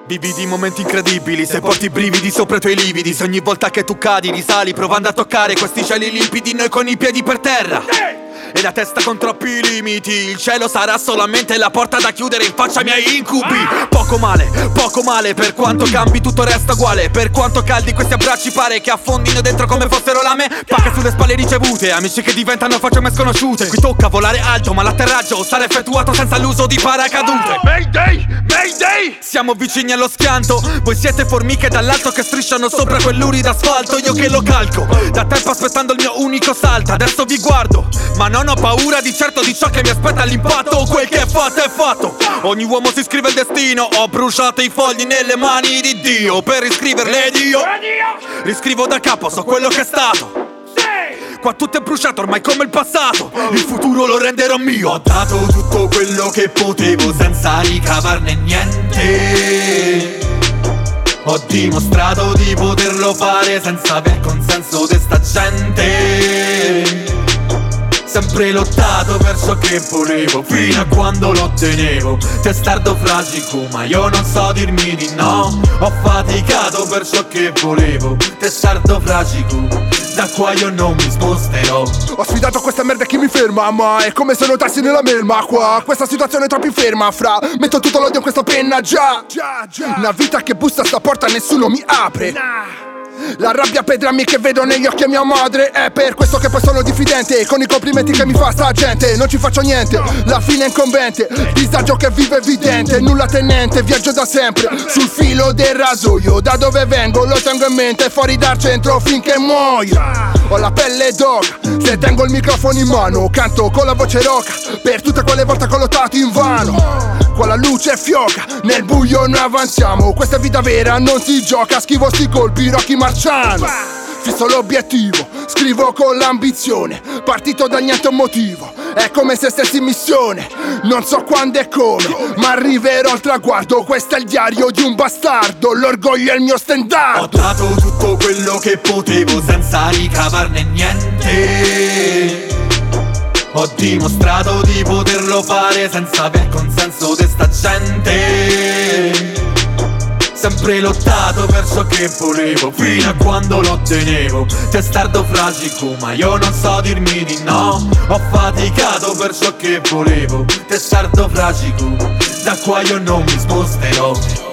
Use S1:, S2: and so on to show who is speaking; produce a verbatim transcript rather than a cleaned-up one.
S1: Vivi di momenti incredibili, se porti i brividi sopra i tuoi lividi. Se ogni volta che tu cadi risali provando a toccare questi cieli limpidi, noi con i piedi per terra e la testa con troppi limiti. Il cielo sarà solamente la porta da chiudere in faccia ai miei incubi. Poco male, poco male, per quanto cambi tutto resta uguale. Per quanto caldi questi abbracci pare che affondino dentro come fossero lame. Pacche sulle spalle ricevute, amici che diventano facce sconosciute. Qui tocca volare alto ma l'atterraggio sarà effettuato senza l'uso di paracadute. Mayday, Mayday! Siamo vicini allo schianto, voi siete formiche dall'alto che strisciano sopra quell'urido asfalto. Io che lo calco, da tempo aspettando il mio unico salto. Adesso vi guardo, ma non ho paura di certo di ciò che mi aspetta all'impatto. Quel che è fatto è fatto, ogni uomo si scrive il destino. Ho bruciato i fogli nelle mani di Dio per riscriverle io. Riscrivo da capo, so quello che è stato. Qua tutto è bruciato ormai come il passato. Il futuro lo renderò mio. Ho dato tutto quello che potevo senza ricavarne niente. Ho dimostrato di poterlo fare senza aver consenso di sta gente. Sempre lottato per ciò che volevo, fino a quando lo ottenevo. Testardo fragico, ma io non so dirmi di no. Ho faticato per ciò che volevo. Testardo fragico, da qua io non mi sposterò.
S2: Ho sfidato questa merda che mi ferma, ma è come se notassi nella melma. Qua, questa situazione è troppo inferma, fra. Metto tutto l'odio in questa penna, già, già, già. Una vita che bussa a sta porta, nessuno mi apre. Nah. La rabbia per drammi che vedo negli occhi a mia madre. È per questo che poi sono diffidente. Con i complimenti che mi fa sta gente non ci faccio niente, la fine è incombente. Disagio che vive evidente, nulla tenente. Viaggio da sempre sul filo del rasoio. Da dove vengo lo tengo in mente, fuori dal centro finché muoio. Ho la pelle d'oca, se tengo il microfono in mano. Canto con la voce roca per tutte quelle volte che ho lottato in vano. Qua la luce fioca, nel buio noi avanziamo. Questa è vita vera, non si gioca. Schivo sti colpi, Rocky Marciano. Fisso l'obiettivo, scrivo con l'ambizione. Partito da niente un motivo, è come se stessi in missione. Non so quando e come, ma arriverò al traguardo. Questo è il diario di un bastardo, l'orgoglio è il mio standard.
S1: Ho dato tutto quello che potevo senza ricavarne niente. Ho dimostrato di poterlo fare senza aver consenso di sta gente. Sempre lottato per ciò che volevo, fino a quando lo ottenevo. Testardo fragico, ma io non so dirmi di no. Ho faticato per ciò che volevo. Testardo fragico, da qua io non mi sposterò.